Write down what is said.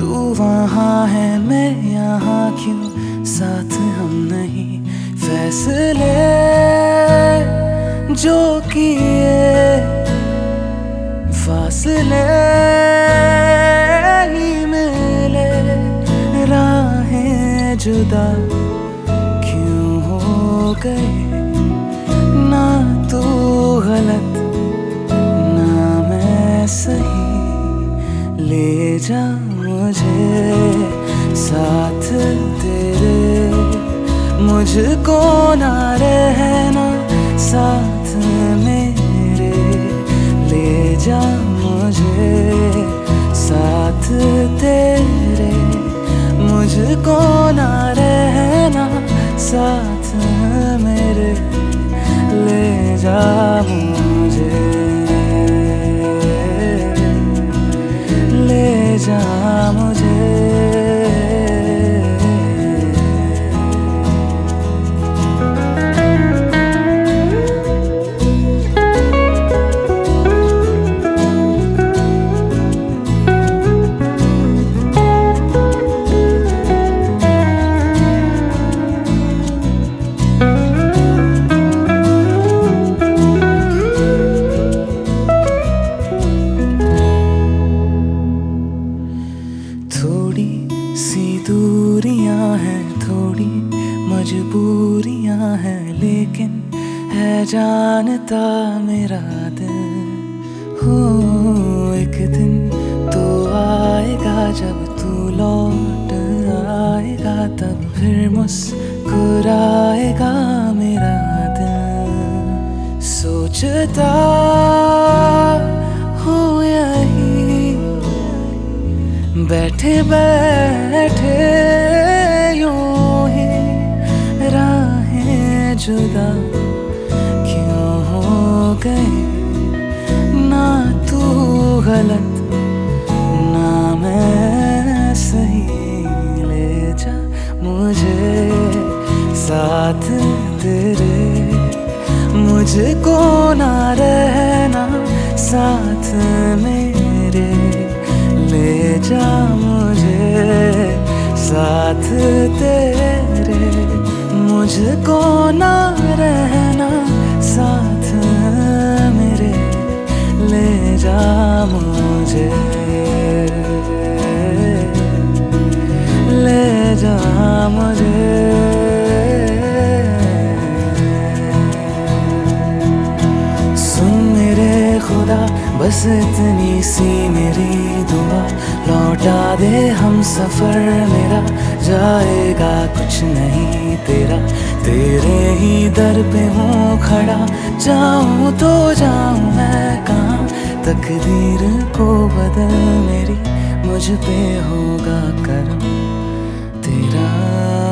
तू वहाँ है मैं यहाँ क्यों, साथ हम नहीं। फैसले जो किए फासले ही मिले, राहें जुदा क्यों हो गए। ना तू गलत ना मैं सही, ले जा मुझे साथ तेरे। मुझको ना रहना साथ मेरे, ले जा मुझे साथ तेरे। मुझको ना रहना साथ मेरे, ले जा मुझे, ले जा मुझे। थोड़ी सी दूरियां हैं, थोड़ी मजबूरियां हैं, लेकिन है जानता मेरा दिल। हो एक दिन तो आएगा जब तू लौट आएगा, तब फिर मुस्कुराएगा मेरा दिल। सोचता हो यही बैठे बैठे यूं ही, राहें जुदा क्यों हो गए। ना तू गलत ना मैं सही, ले जा मुझे साथ तेरे। मुझको ना रहना साथ मेरे, ले जा मुझे साथ तेरे। मुझको ना रहना साथ मेरे, ले जा मुझे, ले जा मुझे। सुन मेरे खुदा बस इतनी सी मेरी दुआ, लौटा दे हम सफर मेरा, जाएगा कुछ नहीं तेरा। तेरे ही दर पे हूँ खड़ा, जाऊँ तो जाऊँ मैं कहाँ। तकदीर को बदल मेरी, मुझ पे होगा करम तेरा।